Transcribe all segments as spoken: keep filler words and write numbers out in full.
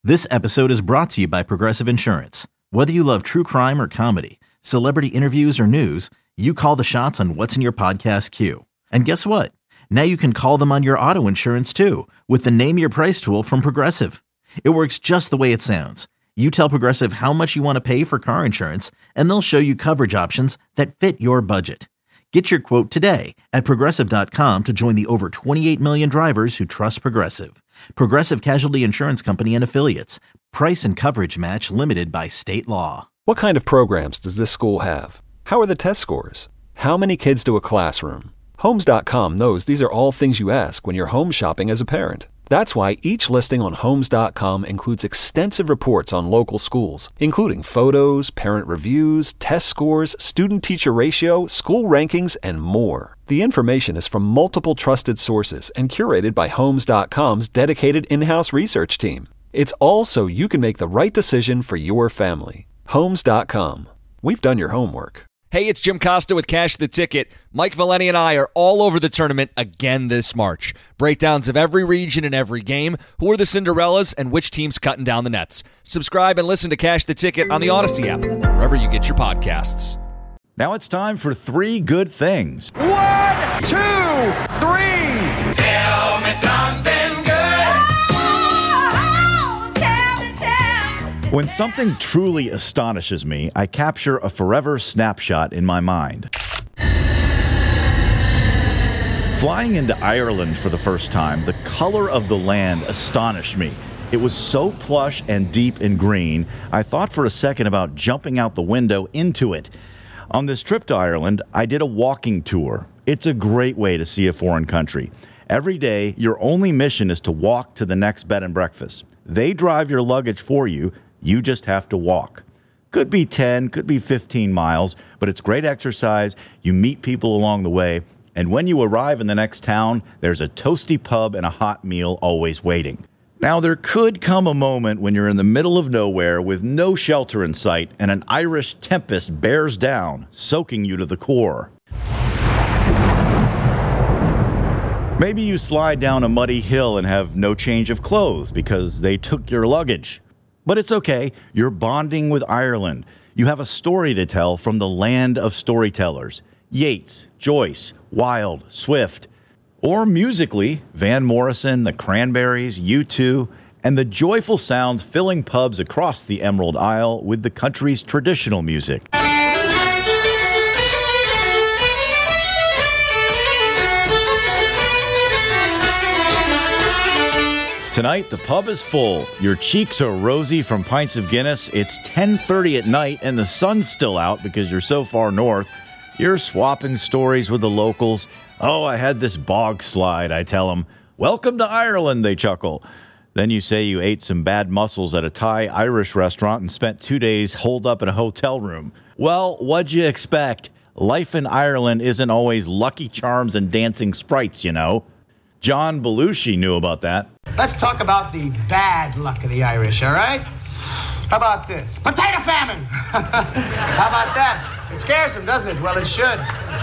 This episode is brought to you by Progressive Insurance. Whether you love true crime or comedy, celebrity interviews or news, you call the shots on what's in your podcast queue. And guess what? Now you can call them on your auto insurance too with the Name Your Price tool from Progressive. It works just the way it sounds. You tell Progressive how much you want to pay for car insurance, and they'll show you coverage options that fit your budget. Get your quote today at Progressive dot com to join the over twenty-eight million drivers who trust Progressive. Progressive Casualty Insurance Company and Affiliates. Price and coverage match limited by state law. What kind of programs does this school have? How are the test scores? How many kids to a classroom? Homes dot com knows these are all things you ask when you're home shopping as a parent. That's why each listing on Homes dot com includes extensive reports on local schools, including photos, parent reviews, test scores, student-teacher ratio, school rankings, and more. The information is from multiple trusted sources and curated by Homes dot com's dedicated in-house research team. It's all so you can make the right decision for your family. Homes dot com. We've done your homework. Hey, it's Jim Costa with Cash the Ticket. Mike Valeni and I are all over the tournament again this March. Breakdowns of every region and every game, who are the Cinderellas, and which team's cutting down the nets. Subscribe and listen to Cash the Ticket on the Odyssey app, wherever you get your podcasts. Now it's time for three good things. One, two, three. Tell me something good. Oh, tell me, tell me. When something truly astonishes me, I capture a forever snapshot in my mind. Flying into Ireland for the first time, the color of the land astonished me. It was so plush and deep and green, I thought for a second about jumping out the window into it. On this trip to Ireland, I did a walking tour. It's a great way to see a foreign country. Every day, your only mission is to walk to the next bed and breakfast. They drive your luggage for you. You just have to walk. Could be ten, could be fifteen miles, but it's great exercise. You meet people along the way. And when you arrive in the next town, there's a toasty pub and a hot meal always waiting. Now, there could come a moment when you're in the middle of nowhere with no shelter in sight and an Irish tempest bears down, soaking you to the core. Maybe you slide down a muddy hill and have no change of clothes because they took your luggage. But it's okay. You're bonding with Ireland. You have a story to tell from the land of storytellers. Yeats, Joyce, Wilde, Swift. Or musically, Van Morrison, the Cranberries, U two, and the joyful sounds filling pubs across the Emerald Isle with the country's traditional music. Tonight, the pub is full. Your cheeks are rosy from pints of Guinness. It's ten thirty at night and the sun's still out because you're so far north. You're swapping stories with the locals. Oh, I had this bog slide, I tell them. Welcome to Ireland, they chuckle. Then you say you ate some bad mussels at a Thai-Irish restaurant and spent two days holed up in a hotel room. Well, what'd you expect? Life in Ireland isn't always Lucky Charms and dancing sprites, you know. John Belushi knew about that. Let's talk about the bad luck of the Irish, all right? How about this? Potato famine! How about that? It scares them, doesn't it? Well, it should.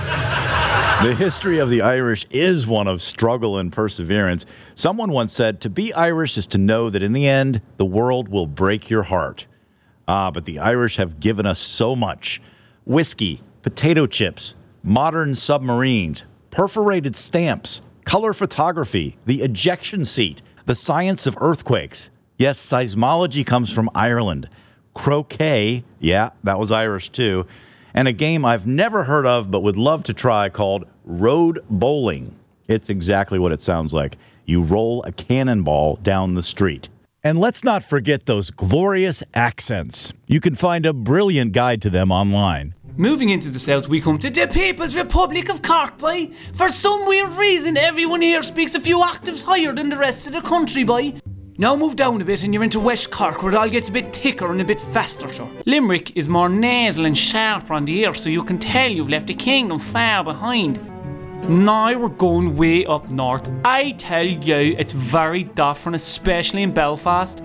The history of the Irish is one of struggle and perseverance. Someone once said, to be Irish is to know that in the end, the world will break your heart. Ah, but the Irish have given us so much. Whiskey, potato chips, modern submarines, perforated stamps, color photography, the ejection seat, the science of earthquakes. Yes, seismology comes from Ireland. Croquet, yeah, that was Irish too. And a game I've never heard of but would love to try called road bowling. It's exactly what it sounds like. You roll a cannonball down the street. And let's not forget those glorious accents. You can find a brilliant guide to them online. Moving into the south, we come to the People's Republic of Cork, boy. For some weird reason, everyone here speaks a few octaves higher than the rest of the country, boy. Now move down a bit and you're into West Cork, where it all gets a bit thicker and a bit faster, sure. Limerick is more nasal and sharper on the ear, so you can tell you've left the kingdom far behind. Now we're going way up north. I tell you, it's very different, especially in Belfast.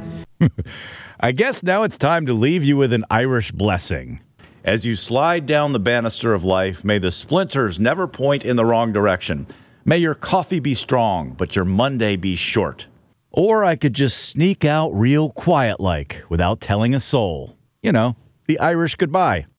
I guess now it's time to leave you with an Irish blessing. As you slide down the banister of life, may the splinters never point in the wrong direction. May your coffee be strong, but your Monday be short. Or I could just sneak out real quiet-like without telling a soul. You know, the Irish goodbye.